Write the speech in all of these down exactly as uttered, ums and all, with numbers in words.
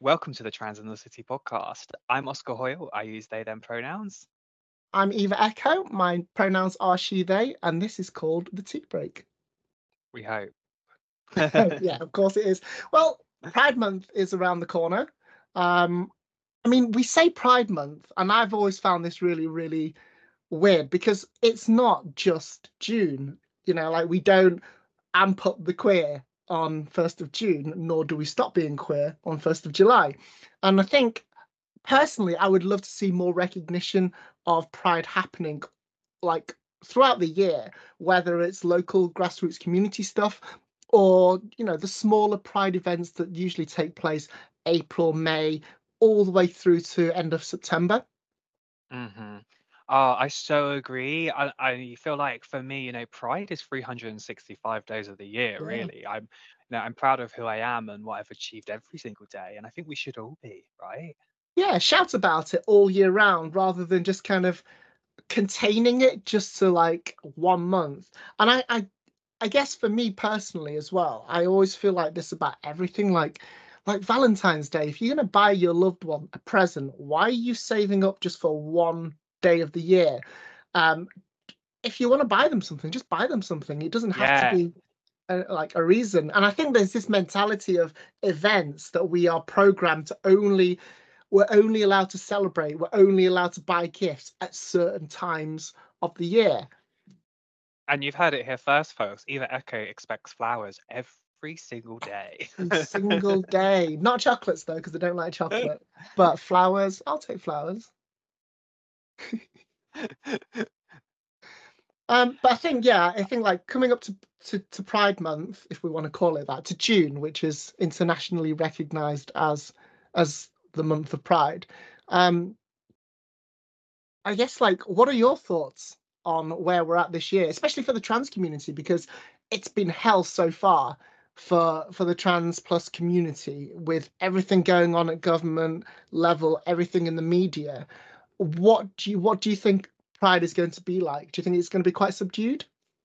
Welcome to the Trans in the City podcast. I'm Oscar Hoyle. I use they, them pronouns. I'm Eva Echo. My pronouns are she, they, and this is called the Tea Break. We hope. Yeah, of course it is. Well, Pride Month is around the corner. Um, I mean, we say Pride Month, and I've always found this really, really weird because it's not just June. You know, like we don't amp up the queer on first of June, nor do we stop being queer on first of July. And I think personally, I would love to see more recognition of Pride happening like throughout the year, whether it's local grassroots community stuff or, you know, the smaller Pride events that usually take place April, May, all the way through to end of September. hmm Oh, I so agree. I, I feel like for me, you know, Pride is three hundred sixty-five days of the year, Yeah. really. I'm, you know, I'm proud of who I am and what I've achieved every single day. And I think we should all be, right? Yeah, shout about it all year round rather than just kind of containing it just to like one month. And I, I I guess for me personally as well, I always feel like this about everything. Like like Valentine's Day, if you're gonna buy your loved one a present, why are you saving up just for one day of the year? Um, if you want to buy them something, just buy them something. It doesn't have to Yeah. be a, like a reason. And I think there's this mentality of events that we are programmed to only we're only allowed to celebrate, we're only allowed to buy gifts at certain times of the year. And you've heard it here first, folks. Eva Echo expects flowers every single day. Every single day. Not chocolates though, because I don't like chocolate. But flowers, I'll take flowers. Um, but I think, yeah, I think like coming up to, to, to Pride Month, if we want to call it that, to June, which is internationally recognized as as the month of Pride. Um, I guess like what are your thoughts on where we're at this year, especially for the trans community, because it's been hell so far for for the trans plus community with everything going on at government level, everything in the media. What do you what do you think Pride is going to be like? Do you think it's going to be quite subdued?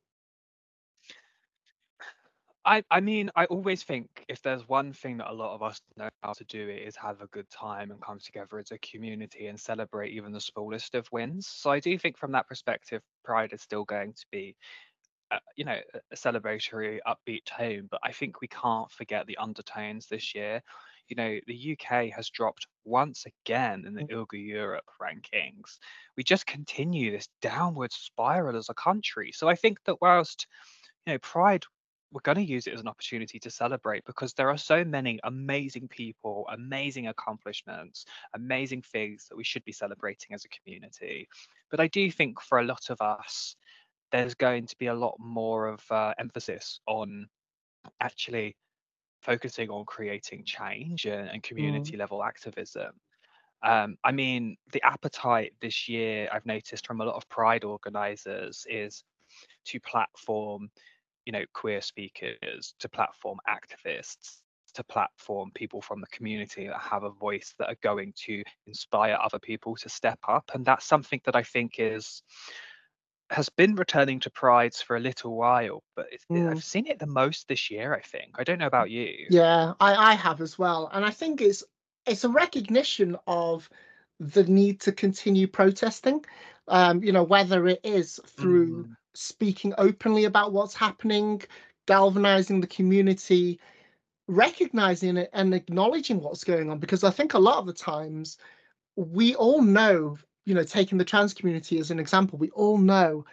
I I mean, I always think if there's one thing that a lot of us know how to do, it is have a good time and come together as a community and celebrate even the smallest of wins. So I do think from that perspective, Pride is still going to be, uh, you know, a a celebratory, upbeat tone. But I think we can't forget the undertones this year. You know, the U K has dropped once again in the I L G A Europe rankings. We just continue this downward spiral as a country. So I think that whilst you know, Pride, we're going to use it as an opportunity to celebrate because there are so many amazing people, amazing accomplishments, amazing things that we should be celebrating as a community. But I do think for a lot of us, there's going to be a lot more of uh, emphasis on actually focusing on creating change and, and Mm, community level activism. Um, I mean, the appetite this year I've noticed from a lot of Pride organisers is to platform you know, queer speakers, to platform activists, to platform people from the community that have a voice that are going to inspire other people to step up. And that's something that I think is has been returning to prides for a little while, but it's, it, mm. I've seen it the most this year, I think. I don't know about you. Yeah, I, I have as well. And I think it's it's a recognition of the need to continue protesting. Um, you know, whether it is through Mm, speaking openly about what's happening, galvanizing the community, recognizing it and acknowledging what's going on. Because I think a lot of the times we all know, you know, taking the trans community as an example, we all know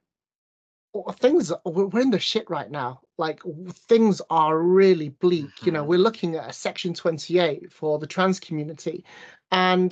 well, things we're in the shit right now. Like things are really bleak. You know, mhm. we're looking at a Section twenty-eight for the trans community, and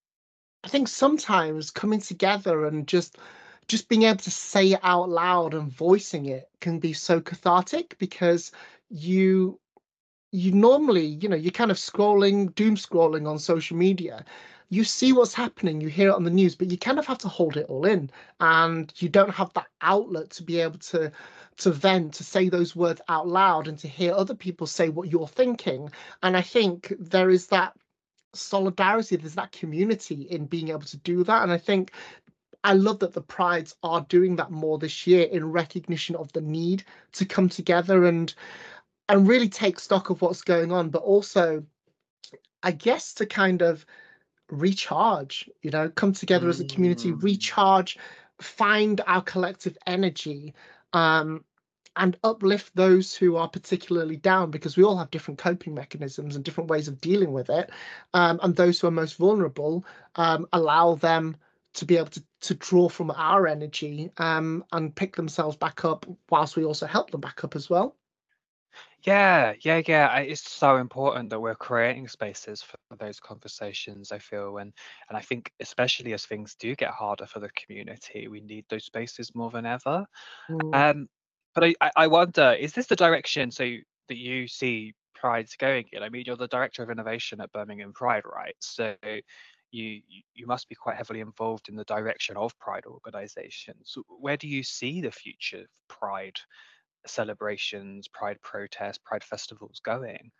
I think sometimes coming together and just just being able to say it out loud and voicing it can be so cathartic because you you normally, you know, you're kind of scrolling, doom scrolling on social media. You see what's happening, you hear it on the news, but you kind of have to hold it all in, and you don't have that outlet to be able to to vent, to say those words out loud, and to hear other people say what you're thinking. And I think there is that solidarity, there's that community in being able to do that. And I think I love that the prides are doing that more this year in recognition of the need to come together and and really take stock of what's going on, but also I guess to kind of recharge, you know, come together as a community, Mm. recharge, find our collective energy, um, and uplift those who are particularly down, because we all have different coping mechanisms and different ways of dealing with it. Um, and those who are most vulnerable, um, allow them to be able to, to draw from our energy, um, and pick themselves back up, whilst we also help them back up as well. Yeah, yeah, yeah. I, it's so important that we're creating spaces for those conversations, I feel, and and I think especially as things do get harder for the community, we need those spaces more than ever. Mm. Um, but I, I I wonder, is this the direction so you- that you see Pride's going in? I mean, you're the director of innovation at Birmingham Pride, right? So you you you must be quite heavily involved in the direction of Pride organisations. Where do you see the future of Pride celebrations, Pride protests, Pride festivals going?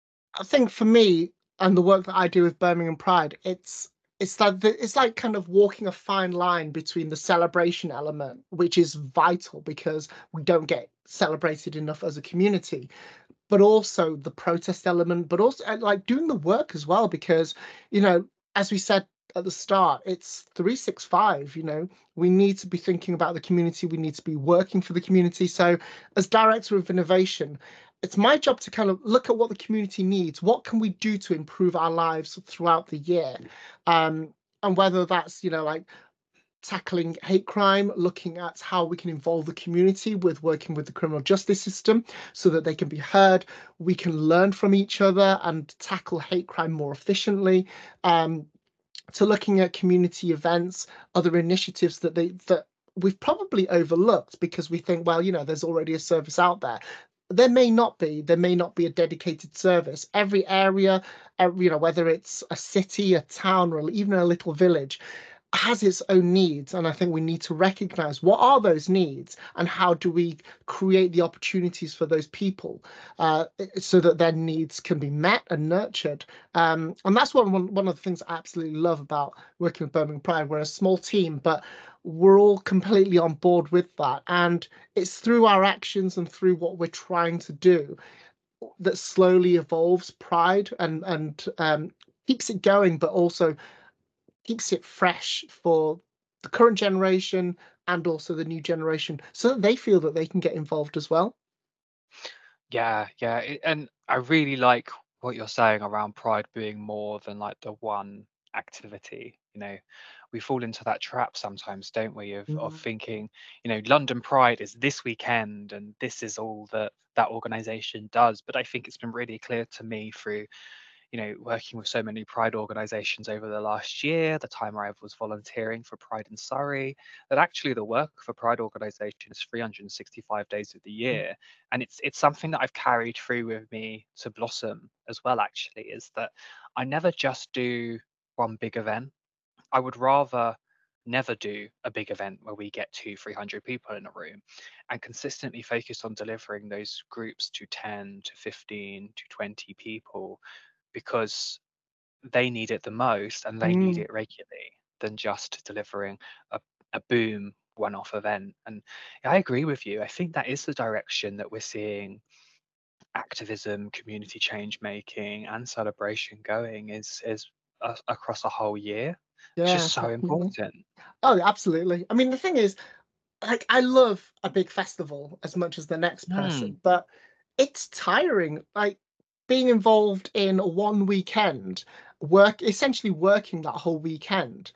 I think for me and the work that I do with Birmingham Pride, it's it's that the, it's like kind of walking a fine line between the celebration element, which is vital because we don't get celebrated enough as a community, but also the protest element, but also uh, like doing the work as well, because, you know, as we said at the start, it's three sixty-five, you know, we need to be thinking about the community, we need to be working for the community. So as director of innovation, it's my job to kind of look at what the community needs, what can we do to improve our lives throughout the year, um, and whether that's, you know, like tackling hate crime, looking at how we can involve the community with working with the criminal justice system so that they can be heard. We can learn from each other and tackle hate crime more efficiently. Um, to looking at community events, other initiatives that they that we've probably overlooked because we think, well, you know, there's already a service out there. There may not be. There may not be a dedicated service. Every area, every, you know, whether it's a city, a town, or even a little village, has its own needs, and I think we need to recognize what are those needs and how do we create the opportunities for those people, uh, so that their needs can be met and nurtured. Um, and that's one, one one of the things I absolutely love about working with Birmingham Pride. We're a small team, but we're all completely on board with that, and it's through our actions and through what we're trying to do that slowly evolves Pride and and um, keeps it going, but also keeps it fresh for the current generation and also the new generation, so that they feel that they can get involved as well. Yeah, yeah, it, and I really like what you're saying around Pride being more than like the one activity. You know, we fall into that trap sometimes, don't we, of of Mm. thinking, you know, London Pride is this weekend and this is all that that organization does. But I think it's been really clear to me through you know, working with so many Pride organisations over the last year, the time I was volunteering for Pride in Surrey, that actually the work for Pride organisation is three hundred sixty-five days of the year, and it's it's something that I've carried through with me to Blossom as well. Actually, is that I never just do one big event. I would rather never do a big event where we get two, three hundred people in a room, and consistently focus on delivering those groups to ten, to fifteen, to twenty people because they need it the most and they need Mm. it regularly than just delivering a, a boom one-off event. And I agree with you. I think that is the direction that we're seeing activism, community change making, and celebration going is is a, across a whole year. It's just Yeah, so definitely. important. Oh, absolutely. I mean, the thing is, like, I love a big festival as much as the next Hmm. person, but it's tiring. Like being involved in one weekend, work essentially working that whole weekend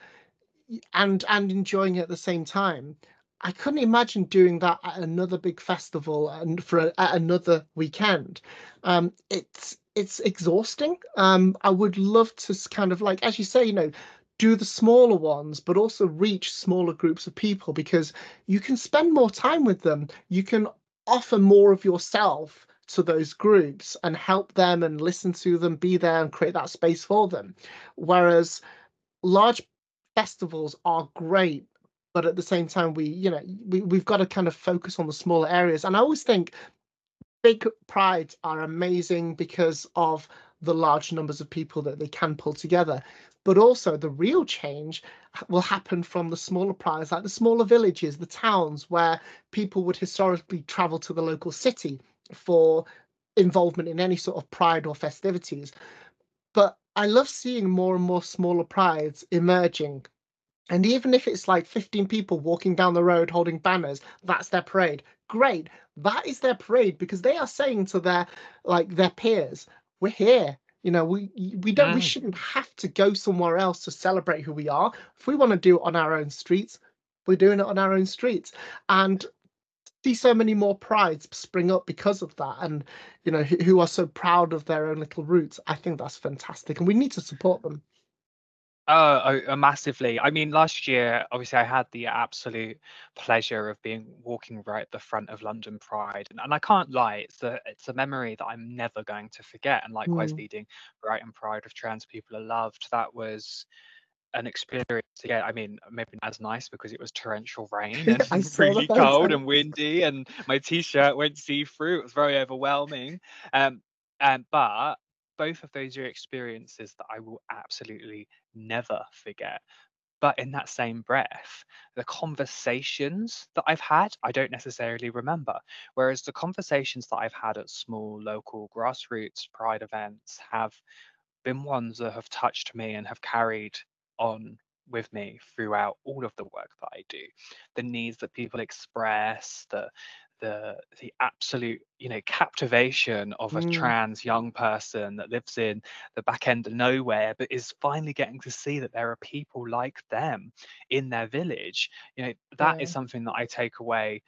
and and enjoying it at the same time. I couldn't imagine doing that at another big festival and for a, at another weekend. Um, it's it's exhausting. Um, I would love to s- kind of like, as you say, you know, do the smaller ones, but also reach smaller groups of people because you can spend more time with them. You can offer more of yourself to those groups and help them and listen to them, be there and create that space for them. Whereas large festivals are great, but at the same time, we, you know, we, we've got to kind of focus on the smaller areas. And I always think big prides are amazing because of the large numbers of people that they can pull together. But also, the real change will happen from the smaller prides, like the smaller villages, the towns where people would historically travel to the local city for involvement in any sort of pride or festivities. But I love seeing more and more smaller prides emerging. And even if it's like fifteen people walking down the road holding banners, that's their parade. Great. That is their parade because they are saying to their like their peers, we're here. You know, we we don't we Mm. shouldn't have to go somewhere else to celebrate who we are. If we want to do it on our own streets, we're doing it on our own streets. And see so many more prides spring up because of that, and you know, who, who are so proud of their own little roots. I think that's fantastic, and we need to support them. Oh, oh, uh, massively. I mean, last year, obviously, I had the absolute pleasure of being walking right at the front of London Pride, and, and I can't lie, it's a it's a memory that I'm never going to forget. And likewise, Mm. leading Brighton Pride of Trans People Are Loved, that was an experience. Yeah, I mean, maybe not as nice because it was torrential rain and I saw the really cold photo. and windy, and my t-shirt went see-through. It was very overwhelming. Um, um, but both of those are experiences that I will absolutely never forget. But in that same breath, the conversations that I've had, I don't necessarily remember. Whereas the conversations that I've had at small local grassroots pride events have been ones that have touched me and have carried on with me throughout all of the work that I do. The needs that people express, the the the absolute, you know, captivation of a Mm, trans young person that lives in the back end of nowhere, but is finally getting to see that there are people like them in their village. You know, that yeah. is something that I take away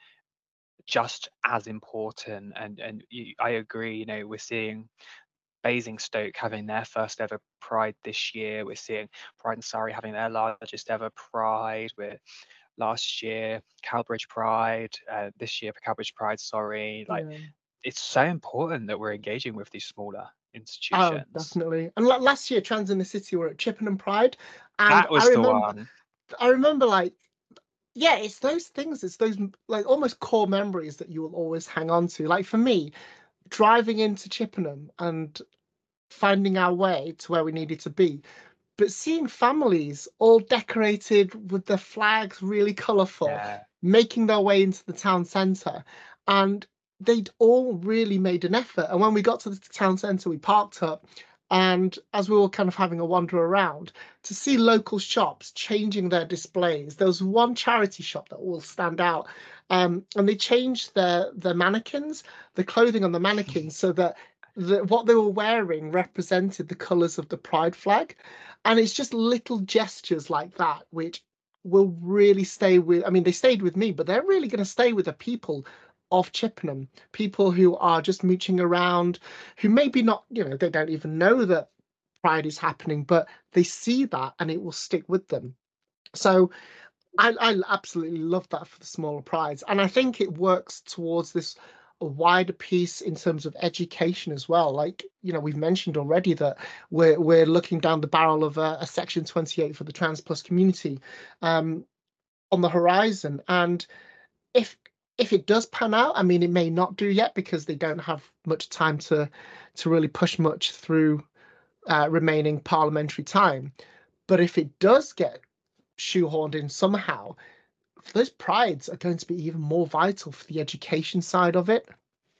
just as important. And and you, I agree. You know, we're seeing Basingstoke having their first ever Pride this year. We're seeing Pride and Surrey having their largest ever Pride. We're last year Cowbridge Pride, uh, this year Cowbridge Pride. Sorry, like Yeah. it's so important that we're engaging with these smaller Oh, institutions. definitely. And la- last year, Trans in the City were at Chippenham Pride, and That I was the remember, one. I remember, like, yeah, it's those things, it's those like almost core memories that you will always hang on to. Like for me, driving into Chippenham and finding our way to where we needed to be, but seeing families all decorated with their flags really colourful, Yeah, making their way into the town centre, and they'd all really made an effort. And when we got to the town centre, we parked up, and as we were kind of having a wander around, to see local shops changing their displays. There was one charity shop that will stand out, um, and they changed their their mannequins, the clothing on the mannequins, so that the, what they were wearing represented the colours of the pride flag. And it's just little gestures like that which will really stay with, I mean, they stayed with me, but they're really going to stay with the people of Chippenham, people who are just mooching around, who maybe not, you know, they don't even know that Pride is happening, but they see that and it will stick with them. So I, I absolutely love that for the smaller prides. And I think it works towards this a wider piece in terms of education as well. Like, you know, we've mentioned already that we're we're looking down the barrel of a, a Section twenty-eight for the trans plus community um, on the horizon. And if if it does pan out, I mean, it may not do yet because they don't have much time to to really push much through uh, remaining parliamentary time. But if it does get shoehorned in somehow, those prides are going to be even more vital for the education side of it.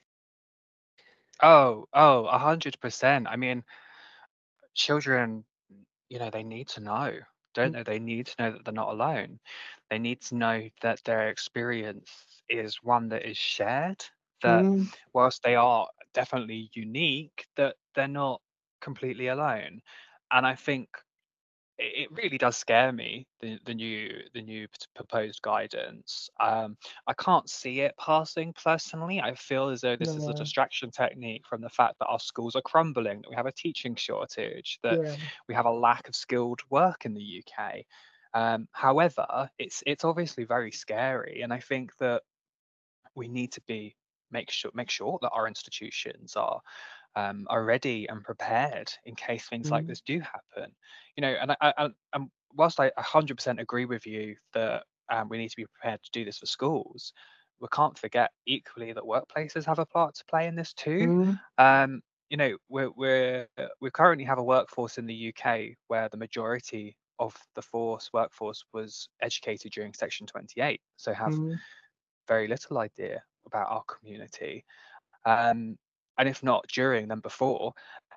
oh oh a hundred percent. I mean, children, you know, they need to know, don't they? They need to know that they're not alone. They need to know that their experience is one that is shared, that Mm, whilst they are definitely unique, that they're not completely alone. And I think it it really does scare me, the the new the new p- proposed guidance. Um, I can't see it passing personally. I feel as though this is a no, distraction technique from the fact that our schools are crumbling, that we have a teaching shortage, that yeah. we have a lack of skilled work in the U K. Um, however, it's it's obviously very scary, and I think that we need to be make sure make sure that our institutions are um, are ready and prepared in case things like Mm, this do happen. You know, and I, I and and whilst I one hundred percent agree with you that um, we need to be prepared to do this for schools, we can't forget equally that workplaces have a part to play in this too. mm, Um, you know, we're we're uh, we currently have a workforce in the U K where the majority of the force workforce was educated during Section twenty-eight, so have mm, very little idea about our community. Um, and if not during, then before.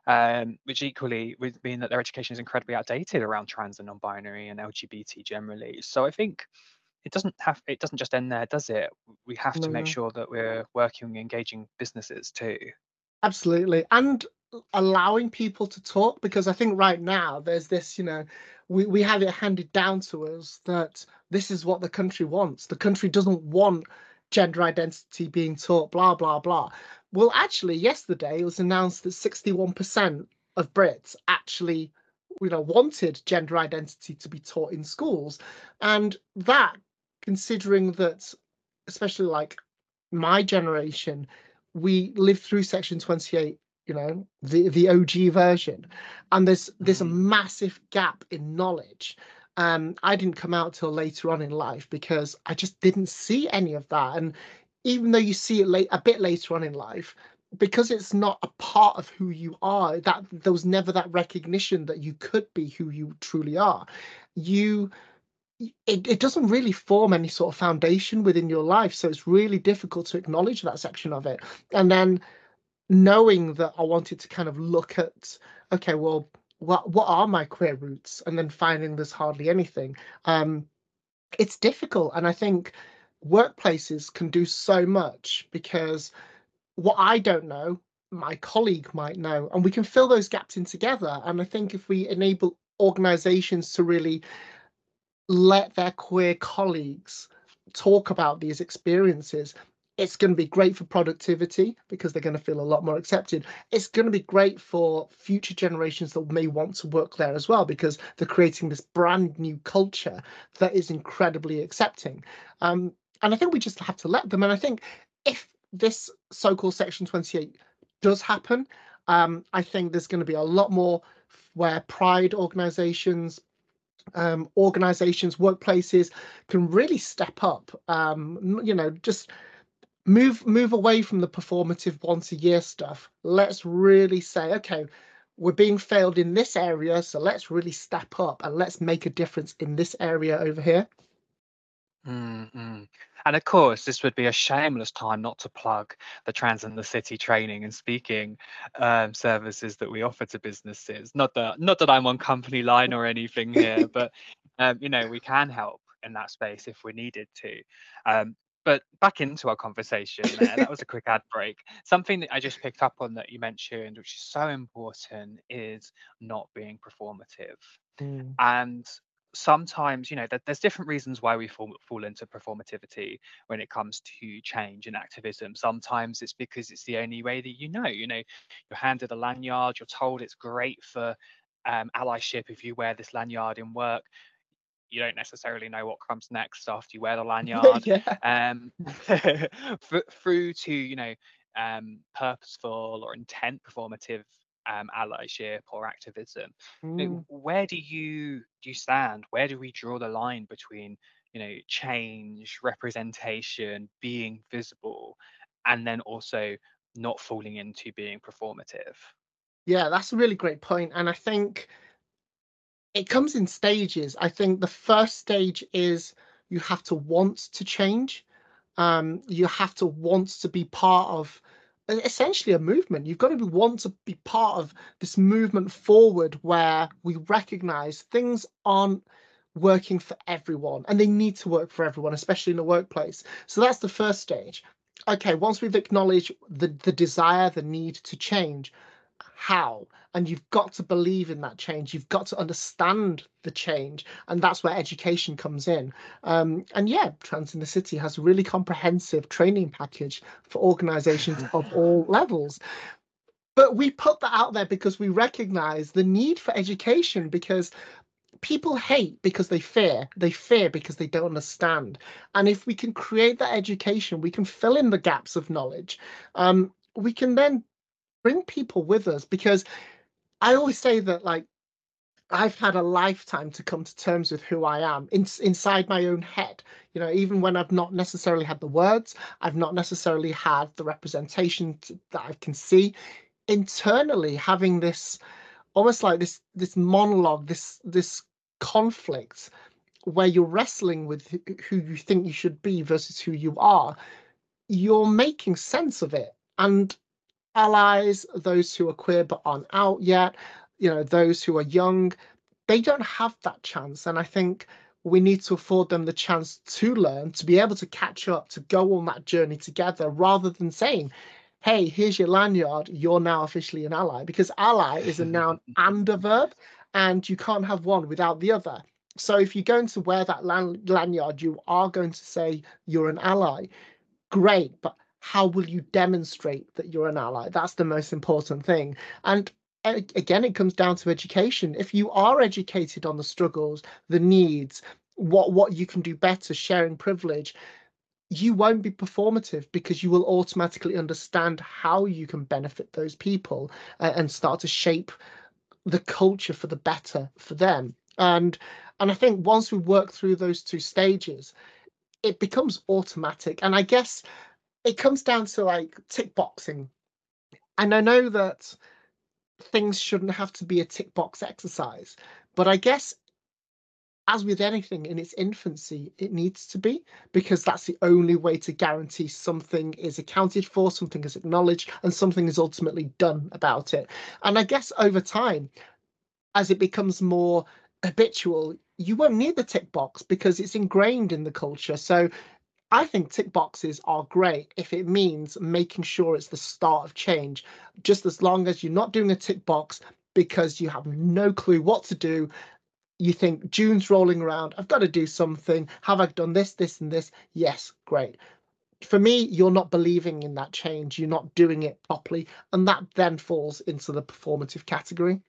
um, which equally would mean that their education is incredibly outdated around trans and non-binary and L G B T generally. So I think it doesn't have it doesn't just end there, does it? We have to make No. sure that we're working and engaging businesses too. Absolutely. And allowing people to talk, because I think right now there's this, you know, we, we have it handed down to us that this is what the country wants. The country doesn't want gender identity being taught, blah, blah, blah. Well, actually, yesterday it was announced that sixty-one percent of Brits actually, you know, wanted gender identity to be taught in schools. And that, considering that, especially like my generation, we lived through Section twenty-eight, you know, the the O G version, and there's there's a Mm. massive gap in knowledge. Um, I didn't come out till later on in life because I just didn't see any of that. And even though you see it late a bit later on in life, because it's not a part of who you are, that there was never that recognition that you could be who you truly are. You it, it doesn't really form any sort of foundation within your life, so it's really difficult to acknowledge that section of it. And then knowing that I wanted to kind of look at, okay, well, what what are my queer roots, and then finding there's hardly anything. Um, it's difficult, and I think workplaces can do so much, because what I don't know, my colleague might know, and we can fill those gaps in together. And I think if we enable organizations to really let their queer colleagues talk about these experiences, it's going to be great for productivity because they're going to feel a lot more accepted. It's going to be great for future generations that may want to work there as well, because they're creating this brand new culture that is incredibly accepting. Um, and I think we just have to let them. And I think if this so-called Section twenty-eight does happen, um, I think there's going to be a lot more where pride organizations, um, organizations, workplaces can really step up. Um, you know, just move move away from the performative once a year stuff. Let's really say, okay, we're being failed in this area, so let's really step up and let's make a difference in this area over here. Mm-hmm. And of course, this would be a shameless time not to plug the Trans in the City training and speaking um, services that we offer to businesses. Not that, not that I'm on company line or anything here, but um, you know, we can help in that space if we needed to. Um, but back into our conversation there, that was a quick ad break. Something that I just picked up on that you mentioned, which is so important, is not being performative. Mm. And sometimes, you know, that there's different reasons why we fall, fall into performativity when it comes to change and activism. Sometimes it's because it's the only way that you know, you know, you're handed a lanyard, you're told it's great for um, allyship if you wear this lanyard in work. You don't necessarily know what comes next after you wear the lanyard. Yeah. Um, through to, you know, um, purposeful or intent performative um, allyship or activism. You know, Mm. where do you do you stand? Where do we draw the line between, you know, change, representation, being visible, and then also not falling into being performative? Yeah, that's a really great point. And I think it comes in stages. I think the first stage is you have to want to change. Um, you have to want to be part of essentially a movement. You've got to be, want to be part of this movement forward where we recognize things aren't working for everyone and they need to work for everyone, especially in the workplace. So that's the first stage. Okay, once we've acknowledged the, the desire, the need to change, how? And you've got to believe in that change. You've got to understand the change, and that's where education comes in. Um, and yeah, Trans in the City has a really comprehensive training package for organizations of all levels. But we put that out there because we recognize the need for education, because people hate because they fear. They fear because they don't understand. And if we can create that education, we can fill in the gaps of knowledge. Um, we can then bring people with us, because I always say that, like, I've had a lifetime to come to terms with who I am in, inside my own head. You know, even when I've not necessarily had the words, I've not necessarily had the representation to, that I can see internally, having this almost like this this monologue, this this conflict where you're wrestling with who you think you should be versus who you are. You're making sense of it, and allies, those who are queer but aren't out yet, you know, those who are young, they don't have that chance. And I think we need to afford them the chance to learn, to be able to catch up, to go on that journey together, rather than saying, hey, here's your lanyard, you're now officially an ally. Because ally is a noun and a verb, and you can't have one without the other. So if you're going to wear that lan- lanyard, you are going to say you're an ally. Great, but how will you demonstrate that you're an ally? That's the most important thing. And again, it comes down to education. If you are educated on the struggles, the needs, what what you can do better, sharing privilege, you won't be performative because you will automatically understand how you can benefit those people, uh, and start to shape the culture for the better for them. And and I think once we work through those two stages, it becomes automatic. And I guess it comes down to like tick boxing. And I know that things shouldn't have to be a tick box exercise, but I guess as with anything in its infancy, it needs to be, because that's the only way to guarantee something is accounted for, something is acknowledged, and something is ultimately done about it. And I guess over time, as it becomes more habitual, you won't need the tick box because it's ingrained in the culture. So I think tick boxes are great if it means making sure it's the start of change, just as long as you're not doing a tick box because you have no clue what to do. You think June's rolling around, I've got to do something. Have I done this, this, and this? Yes, great. For me, you're not believing in that change. You're not doing it properly. And that then falls into the performative category.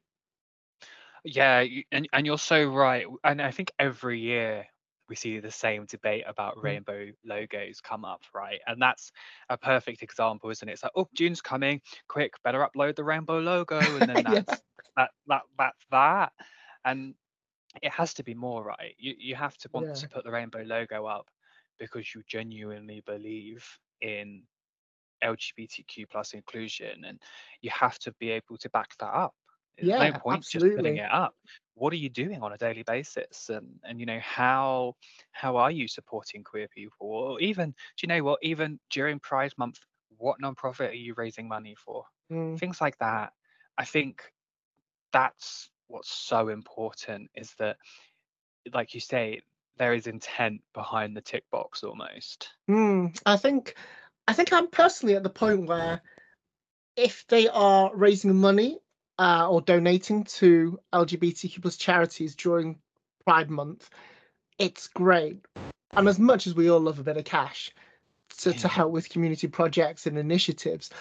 Yeah, you, and and you're so right. And I think every year we see the same debate about Mm. rainbow logos come up, right? And that's a perfect example, isn't it? It's like, oh, June's coming, quick, better upload the rainbow logo, and then Yeah. that's that that that's that. And it has to be more, right? You you have to want Yeah. to put the rainbow logo up because you genuinely believe in L G B T Q plus inclusion, and you have to be able to back that up. There's no Yeah, point just putting absolutely. it up. What are you doing on a daily basis? And and you know, how how are you supporting queer people? Or even, do you know what, even during Pride Month, what nonprofit are you raising money for? Mm. Things like that. I think that's what's so important, is that, like you say, there is intent behind the tick box almost. Mm. I think I think I'm personally at the point where if they are raising money, uh, or donating to L G B T Q plus charities during Pride Month, it's great. And as much as we all love a bit of cash to, to Yeah. help with community projects and initiatives,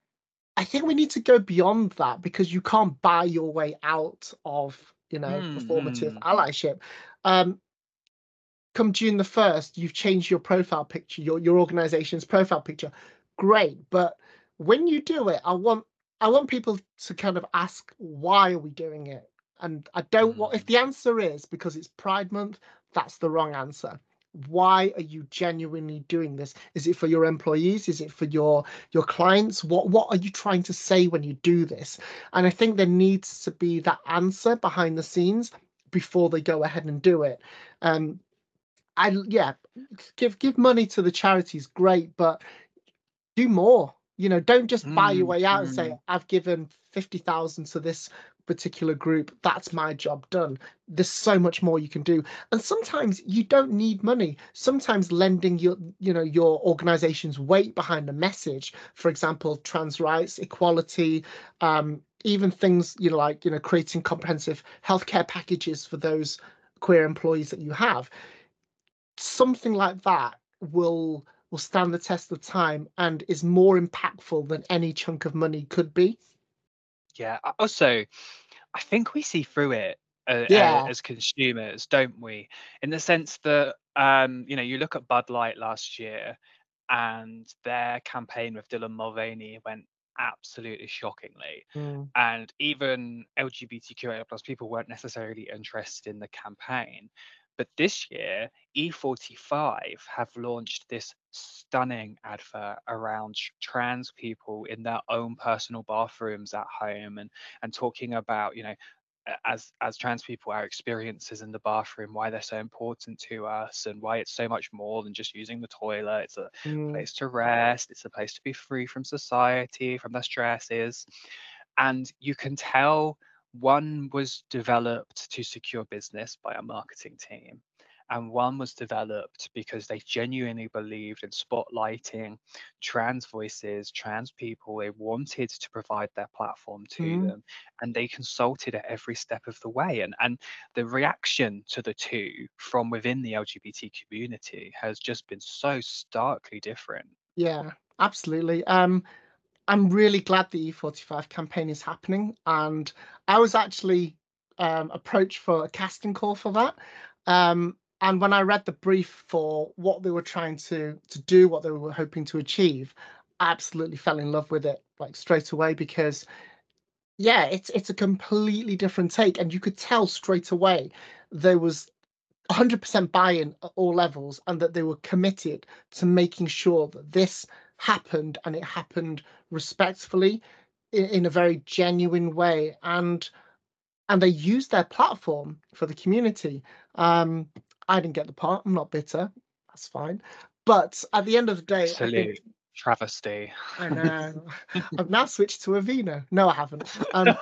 I think we need to go beyond that, because you can't buy your way out of, you know, performative Mm-hmm. allyship. Um, come June the first, you've changed your profile picture, your your organization's profile picture. Great, but when you do it, I want I want people to kind of ask, why are we doing it? And I don't want, if Mm. the answer is because it's Pride Month, that's the wrong answer. Why are you genuinely doing this? Is it for your employees? Is it for your your clients? What what are you trying to say when you do this? And I think there needs to be that answer behind the scenes before they go ahead and do it. Um, I yeah, give give money to the charities, great, but do more. You know, don't just buy your Mm, way out and say, mm. I've given fifty thousand to this particular group. That's my job done. There's so much more you can do. And sometimes you don't need money. Sometimes lending your, you know, your organization's weight behind a message, for example, trans rights, equality, um, even things, you know, like, you know, creating comprehensive healthcare packages for those queer employees that you have, something like that will will stand the test of time and is more impactful than any chunk of money could be. Yeah. a- Also, I think we see through it, uh, uh, Yeah. as consumers, don't we? In the sense that, um, you know, you look at Bud Light last year, and their campaign with Dylan Mulvaney went absolutely shockingly. Mm. And even LGBTQIA plus people weren't necessarily interested in the campaign. But this year, E forty-five have launched this stunning advert around tr- trans people in their own personal bathrooms at home, and and talking about, you know, as as trans people, our experiences in the bathroom, why they're so important to us, and why it's so much more than just using the toilet. It's a Mm, place to rest, it's a place to be free from society, from the stresses. And you can tell one was developed to secure business by a marketing team, and one was developed because they genuinely believed in spotlighting trans voices, trans people. They wanted to provide their platform to mm. them, and they consulted at every step of the way. And and the reaction to the two from within the L G B T community has just been so starkly different. Yeah, absolutely. Um, I'm really glad the E forty-five campaign is happening, and I was actually um, approached for a casting call for that. Um, and when I read the brief for what they were trying to to do, what they were hoping to achieve, I absolutely fell in love with it like straight away because yeah, it's it's a completely different take, and you could tell straight away there was one hundred percent buy-in at all levels, and that they were committed to making sure that this happened, and it happened respectfully in, in a very genuine way, and and they used their platform for the community. um I didn't get the part. I'm not bitter. That's fine. But at the end of the day, I think Absolute travesty. I know I've now switched to Avino. No, I haven't. um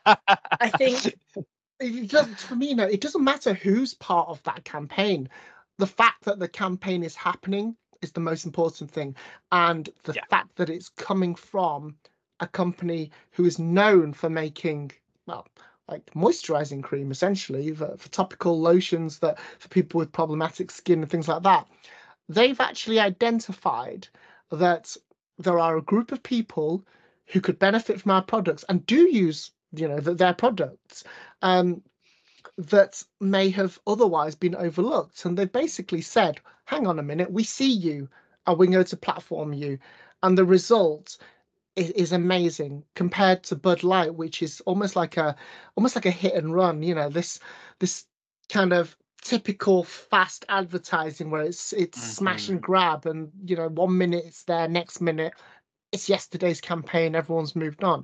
I think it doesn't, for me, no, it doesn't matter who's part of that campaign. The fact that the campaign is happening is the most important thing. And the Yeah. fact that it's coming from a company who is known for making, well, like moisturizing cream, essentially, for, for topical lotions that for people with problematic skin and things like that. They've actually identified that there are a group of people who could benefit from our products and do use, you know, th- their products. Um, that may have otherwise been overlooked. And they basically said, hang on a minute, we see you and we're going to platform you. And the result is, is amazing compared to Bud Light, which is almost like a almost like a hit and run, you know, this this kind of typical fast advertising where it's it's smash Mhm. and grab, and you know, one minute it's there, next minute it's yesterday's campaign, everyone's moved on.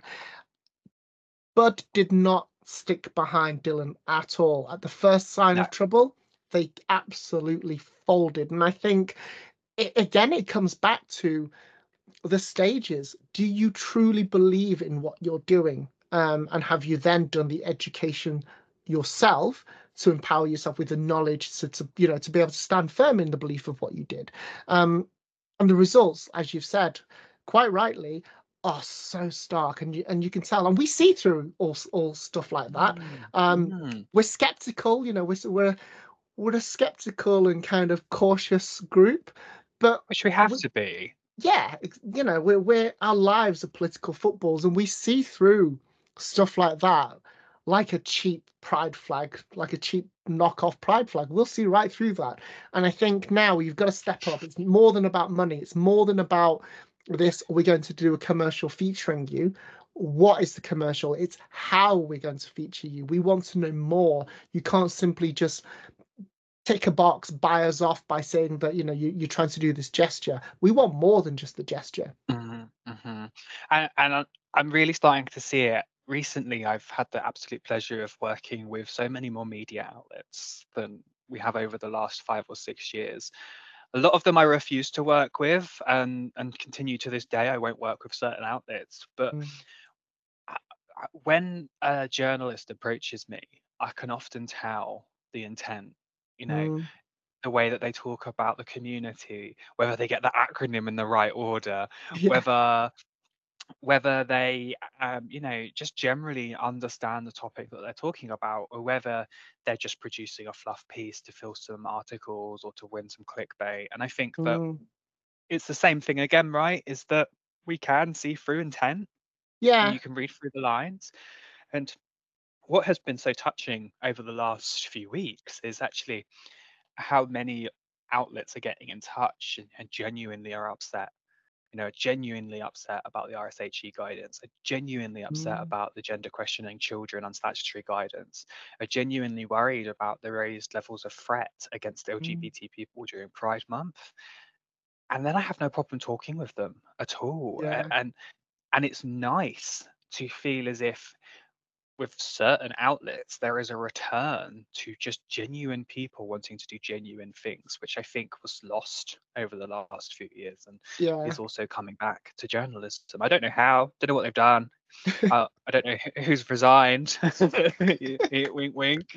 Bud did not stick behind Dylan at all. At the first sign No. of trouble, they absolutely folded. And I think, it, again, it comes back to the stages. Do you truly believe in what you're doing? Um, and have you then done the education yourself to empower yourself with the knowledge to, to you know, to be able to stand firm in the belief of what you did? Um, and the results, as you've said, quite rightly, are so stark, and you and you can tell, and we see through all all stuff like that. Mm, Um, mm. we're skeptical, you know, we're we're we're a skeptical and kind of cautious group, but Which we have we, to be. yeah, you know, we're we're our lives are political footballs, and we see through stuff like that, like a cheap pride flag, like a cheap knockoff pride flag. We'll see right through that. And I think now you've got to step up. It's more than about money. It's more than about this. Are we going to do a commercial featuring you? What is the commercial? It's how we're going to feature you. We want to know more. You can't simply just tick a box, buy us off by saying that, you know, you, you're trying to do this gesture. We want more than just the gesture. Mhm, mhm. And and I'm I'm really starting to see it. Recently, I've had the absolute pleasure of working with so many more media outlets than we have over the last five or six years. A lot of them I refuse to work with, and and continue to this day. I won't work with certain outlets. But Mm, I- I- when a journalist approaches me, I can often tell the intent. You know, mm, the way that they talk about the community, whether they get the acronym in the right order, yeah. whether whether they um, you know, just generally understand the topic that they're talking about, or whether they're just producing a fluff piece to fill some articles or to win some clickbait. And I think that Mm, it's the same thing again, right? Is that we can see through intent, and yeah. you can read through the lines. And what has been so touching over the last few weeks is actually how many outlets are getting in touch, and, and genuinely are upset. You know, are genuinely upset about the R S H E guidance, are genuinely upset Mm, about the gender questioning children on statutory guidance, are genuinely worried about the raised levels of threat against mm, L G B T people during Pride Month. And then I have no problem talking with them at all. A- yeah. And and it's nice to feel as if with certain outlets, there is a return to just genuine people wanting to do genuine things, which I think was lost over the last few years and Yeah. is also coming back to journalism. I don't know how, don't know what they've done. Uh, I don't know who's resigned. Wink, wink.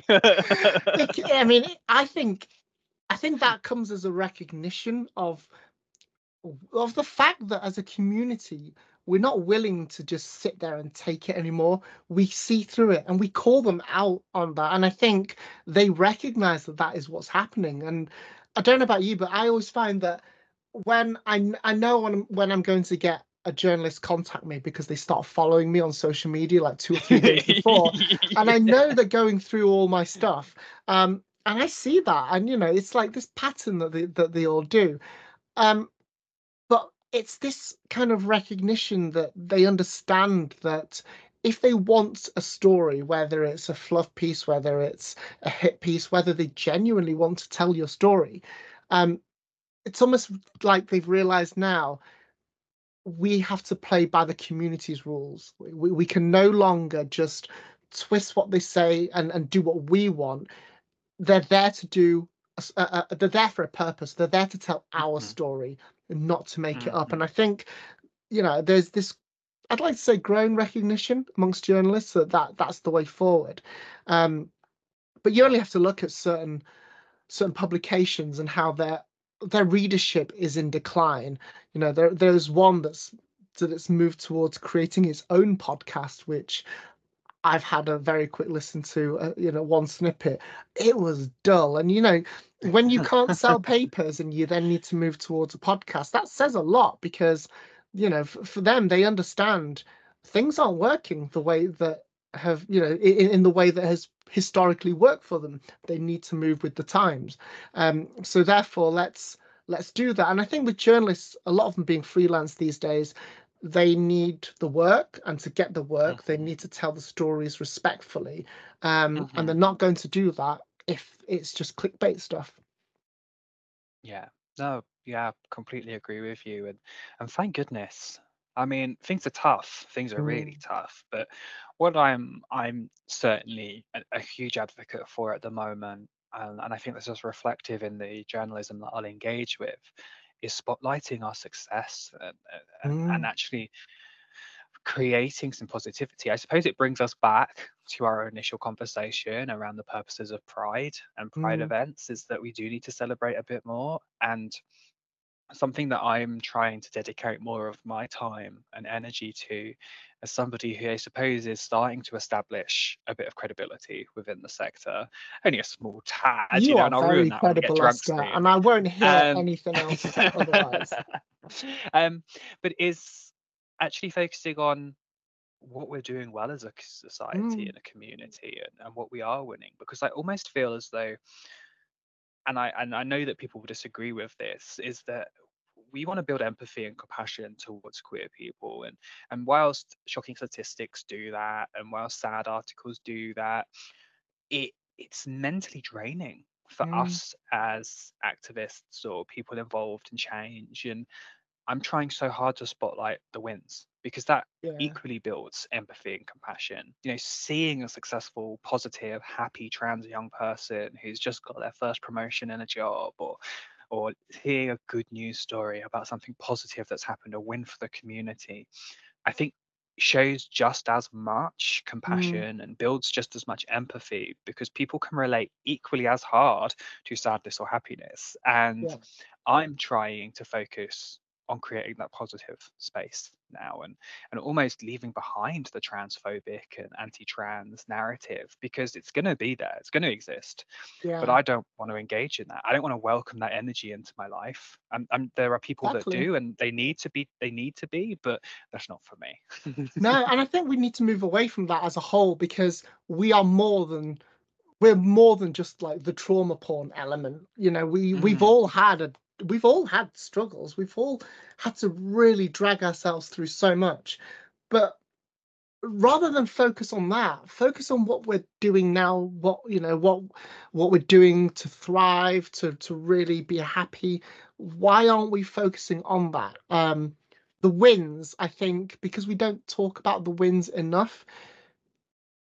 It, I mean, I think, I think that comes as a recognition of of the fact that as a community, we're not willing to just sit there and take it anymore. We see through it and we call them out on that. And I think they recognize that that is what's happening. And I don't know about you, but I always find that when I, I know when I'm, when I'm going to get a journalist contact me because they start following me on social media like two or three days before, and I know they're going through all my stuff. Um, and I see that, and you know, it's like this pattern that they that they all do. Um, but it's this kind of recognition that they understand that if they want a story, whether it's a fluff piece, whether it's a hit piece, whether they genuinely want to tell your story, um, it's almost like they've realized now we have to play by the community's rules. We, we can no longer just twist what they say and, and do what we want. They're there to do, uh, uh, they're there for a purpose. They're there to tell our Mhm, story and not to make it up. And mhm, I think, you know, there's this, I'd like to say growing recognition amongst journalists that, that that's the way forward. Um, but you only have to look at certain certain publications and how their their readership is in decline. You know, there there's one that's that's moved towards creating its own podcast, which I've had a very quick listen to. Uh, you know, one snippet. It was dull, and you know, when you can't sell papers and you then need to move towards a podcast, that says a lot because, you know, f- for them they understand things aren't working the way that have you know in, in the way that has historically worked for them. They need to move with the times. Um, so therefore, let's let's do that. And I think with journalists, a lot of them being freelance these days, they need the work, and to get the work, they mhm, need to tell the stories respectfully. Um, and they're mhm. not going to do that if it's just clickbait stuff. Yeah. No, yeah, completely agree with you. And and thank goodness. I mean, things are tough. Things are really Mm, tough. But what I'm I'm certainly a, a huge advocate for at the moment, and, and I think this is reflective in the journalism that I'll engage with, is spotlighting our success and, and, and mm, actually creating some positivity. I suppose it brings us back to our initial conversation around the purposes of pride and pride mm, events is that we do need to celebrate a bit more. And something that I'm trying to dedicate more of my time and energy to as somebody who I suppose is starting to establish a bit of credibility within the sector. Only a small tad, you you know, are and I'll ruin very that when we get credible, drunk Oscar, soon. and I won't hear Um, anything else otherwise. um, but is actually focusing on what we're doing well as a c- society Mm, and a community and, and what we are winning because I almost feel as though and I and I know that people will disagree with this is that we want to build empathy and compassion towards queer people and and whilst shocking statistics do that and whilst sad articles do that it it's mentally draining for mm, us as activists or people involved in change and I'm trying so hard to spotlight the wins because that yeah, equally builds empathy and compassion. You know, seeing a successful, positive, happy trans young person who's just got their first promotion in a job or or hearing a good news story about something positive that's happened, a win for the community, I think shows just as much mm, compassion and builds just as much empathy because people can relate equally as hard to sadness or happiness. And yeah. I'm trying to focus on creating that positive space now and and almost leaving behind the transphobic and anti-trans narrative because it's going to be there, it's going to exist, but Yeah, I don't want to engage in that. I don't want to welcome that energy into my life. And, and there are people that exactly. do, and they need to be. They need to be, but that's not for me. No, and I think we need to move away from that as a whole because we are more than we're more than just like the trauma porn element. You know, we we've Mm, all had a we've all had struggles. We've all had to really drag ourselves through so much. But rather than focus on that, focus on what we're doing now, what you know, what what we're doing to thrive, to to really be happy. Why aren't we focusing on that? Um the wins, I think, because we don't talk about the wins enough,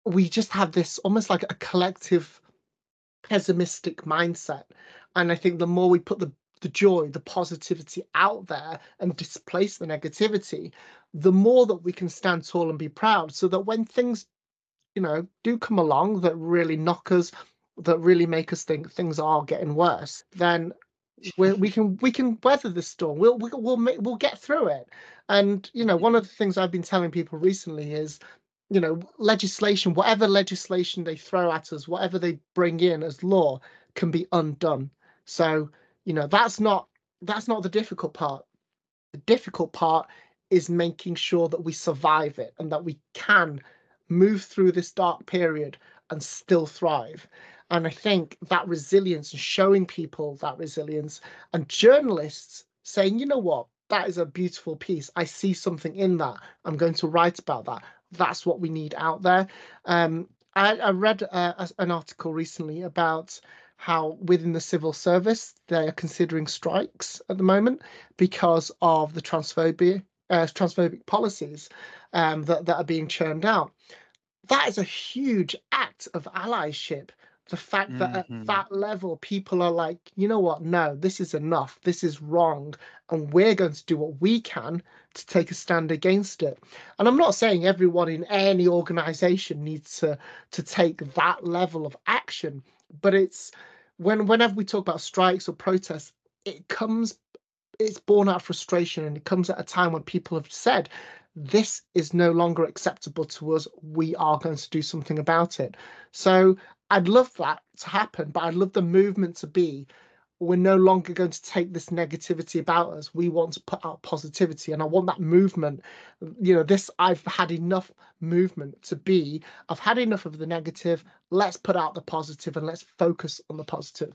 we just have this almost like a collective pessimistic mindset. And I think the more we put the the joy, the positivity out there and displace the negativity, the more that we can stand tall and be proud. So that when things, you know, do come along that really knock us, that really make us think things are getting worse, then we we can we can weather the storm. We'll we'll we'll, make, we'll get through it. And you know, one of the things I've been telling people recently is, you know, legislation, whatever legislation they throw at us, whatever they bring in as law, can be undone. So you know, that's not that's not the difficult part. The difficult part is making sure that we survive it and that we can move through this dark period and still thrive. And I think that resilience and showing people that resilience, and journalists saying, you know what, that is a beautiful piece. I see something in that. I'm going to write about that. That's what we need out there. Um, I, I read uh, an article recently about how within the civil service they are considering strikes at the moment because of the transphobia, uh, transphobic policies um, that, that are being churned out. That is a huge act of allyship. The fact that at Hmm. that level, people are like, you know what? No, this is enough. This is wrong. And we're going to do what we can to take a stand against it. And I'm not saying everyone in any organization needs to, to take that level of action, but it's when whenever we talk about strikes or protests, it comes it's born out of frustration, and it comes at a time when people have said this is no longer acceptable to us, we are going to do something about it. So I'd love that to happen, but I'd love the movement to be, we're no longer going to take this negativity about us, we want to put out positivity. And I want that movement, you know, this I've had enough movement to be, I've had enough of the negative, let's put out the positive and let's focus on the positive.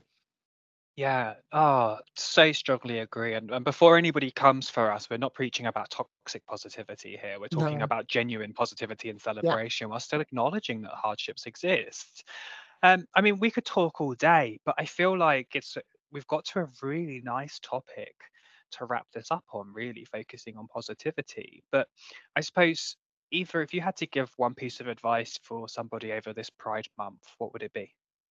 Yeah. Oh, so strongly agree. And, and before anybody comes for us, we're not preaching about toxic positivity here. We're talking No. about genuine positivity and Yeah. celebration while still acknowledging that hardships exist. Um, I mean, we could talk all day, but I feel like it's we've got to a really nice topic to wrap this up on, really focusing on positivity. But I suppose, either if you had to give one piece of advice for somebody over this Pride Month, what would it be?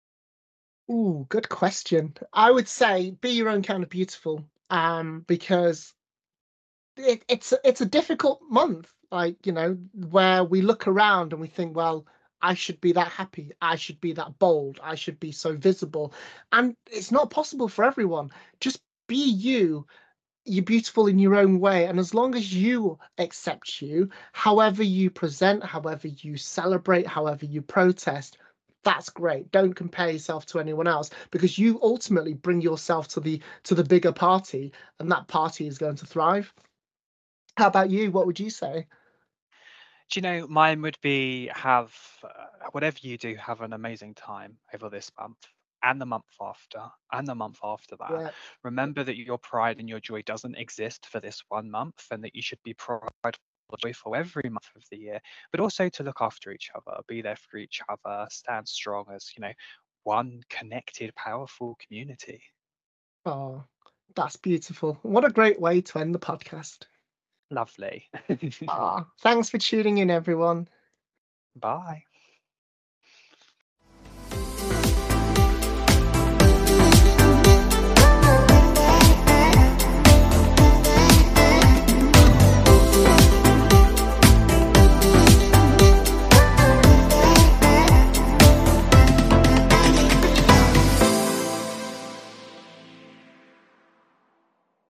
Ooh, good question. I would say be your own kind of beautiful, um, because it, it's a- it's a difficult month. Like, you know, where we look around and we think, well, I should be that happy, I should be that bold, I should be so visible, and it's not possible for everyone. Just be you. You're beautiful in your own way, and as long as you accept you, however you present, however you celebrate, however you protest, that's great. Don't compare yourself to anyone else, because you ultimately bring yourself to the to the bigger party, and that party is going to thrive. How about you? What would you say? Do you know, mine would be have uh, whatever you do, have an amazing time over this month and the month after and the month after that. Yeah. Remember that your pride and your joy doesn't exist for this one month, and that you should be prideful and joyful every month of the year, but also to look after each other, be there for each other, stand strong as, you know, one connected, powerful community. Oh, that's beautiful. What a great way to end the podcast. Lovely. Ah, thanks for tuning in, everyone. Bye.